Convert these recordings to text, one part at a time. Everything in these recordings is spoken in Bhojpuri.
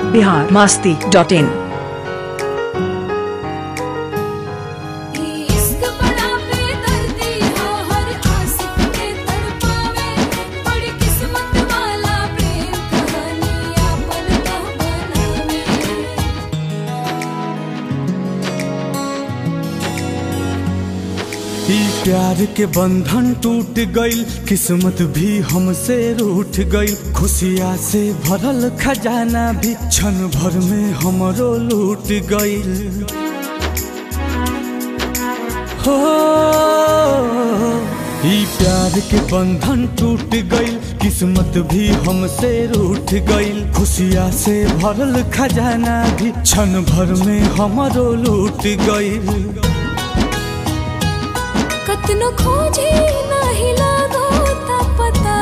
biharmasti.in। प्यार के बंधन टूट गईल, किस्मत भी हमसे रूठ गईल। खुशियाँ से भरल खजाना भी क्षण भर में हमरो लूट गईल। हो प्यार के बंधन टूट गईल, किस्मत भी हमसे रूठ गईल। खुशियाँ से भरल खजाना भी क्षण भर में हमरो लूट गईल। कतनो खोजे नहीं लागो ता पता,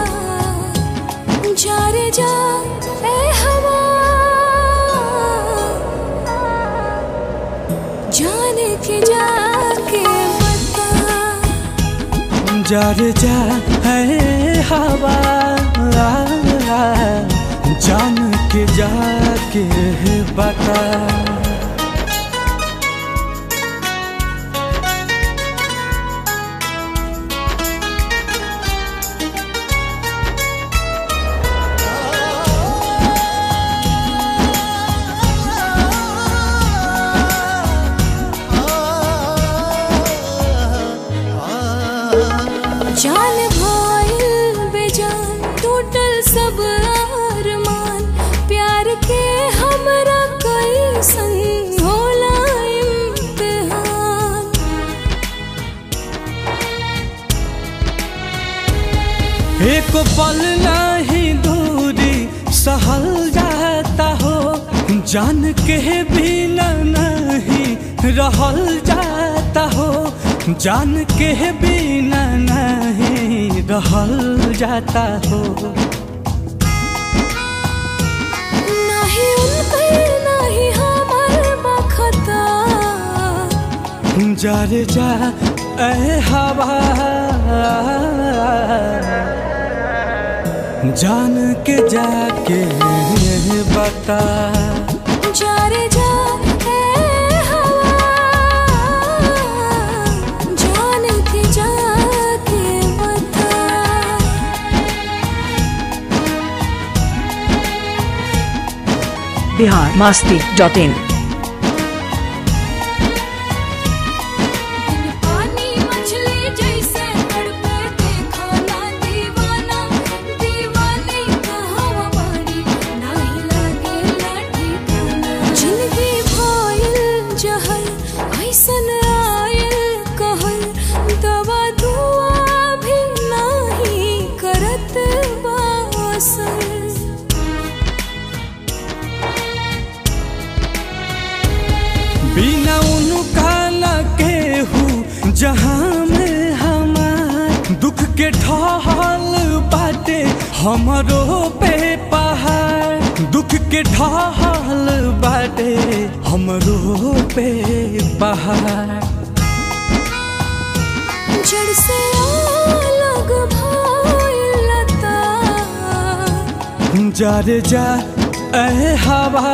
जा रे जा ए हवा, जाने के जाके बता। जा रे जा ए हवा, जान के जाके बता। जान भइल बेजान, टूटल सब अरमान। प्यार के हमरा कैसन होला इम्तिहान। एक पल नहीं दूरी सहल जाता हो, जान के बिना नहीं रहल जाता हो। जान के बिना नहीं रहल जाता हो। नहीं उनके नहीं हमार बखता, जा रे जा ए हवा, जान के जाके बता। जा रे जा ए हवा, जान के जाके बता। biharmasti.in। बिना उनका न केहू जहाँ में हमार, दुख के ढाल बाटे हमरो पे पहाड़। दुख के ढाल बाटे हमरो पे पहाड़। जड़ से अलग भइल लता, जा रे जा ए हवा,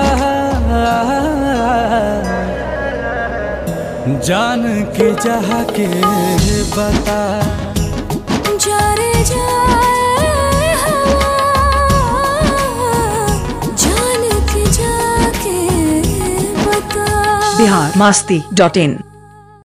जान के जा के बता। जा रे जा ए हवा, जान के जाके बता। biharmasti.in।